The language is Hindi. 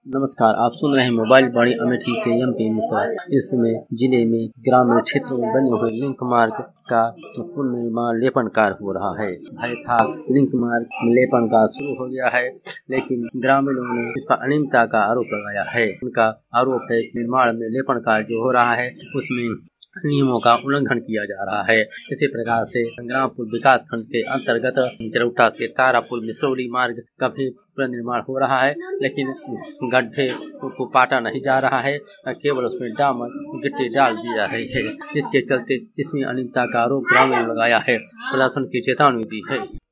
नमस्कार, आप सुन रहे हैं मोबाइल वाणी अमेठी से एमपी मिश्रा। इसमें जिले में ग्रामीण क्षेत्रों में बने हुए लिंक मार्ग का पुनर्निर्माण लेपन कार्य हो रहा है। लिंक मार्ग में लेपन कार्य शुरू हो गया है, लेकिन ग्रामीणों ने इस पर अनियमितता का आरोप लगाया है। उनका आरोप है कि निर्माण में लेपन कार्य जो हो रहा है उसमें नियमों का उल्लंघन किया जा रहा है। इसी प्रकार से संग्रामपुर विकास खंड के अंतर्गत जरौटा से तारापुर मिसरौली मार्ग का भी पुनर्निर्माण हो रहा है, लेकिन गड्ढे को पाटा नहीं जा रहा है, केवल उसमें डामर गिट्टी डाल दी जा रही है। इसके चलते इसमें अनियमितता का आरोप ग्रामीणों ने लगाया है, प्रशासन की चेतावनी दी है।